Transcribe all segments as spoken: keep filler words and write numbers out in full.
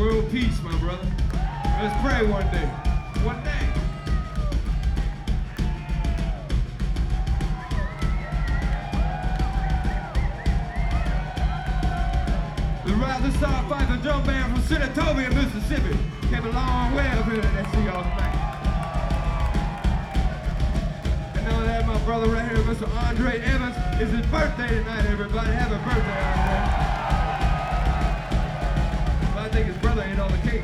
world peace, my brother. Let's pray one day. One day. The Rising Star Fighter drum band from Senatobia, Mississippi. Came a long way up here to see y'all tonight. And now that my brother right here, Mister Andre Evans, it's his birthday tonight, everybody. Happy birthday, Andre. But I think his brother ate all the cake.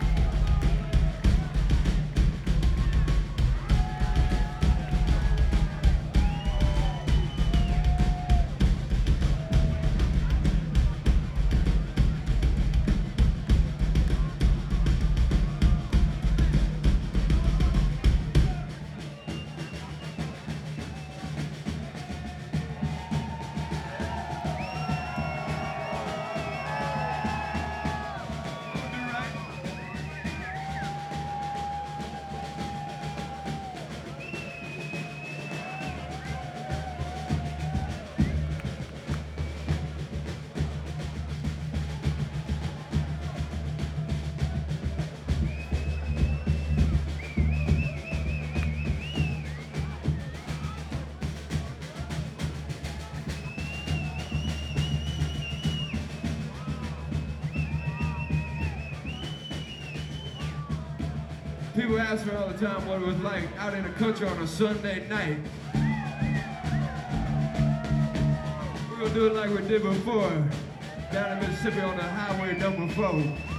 People ask me all the time what it was like out in the country on a Sunday night. We're gonna do it like we did before, down in Mississippi on the highway number four.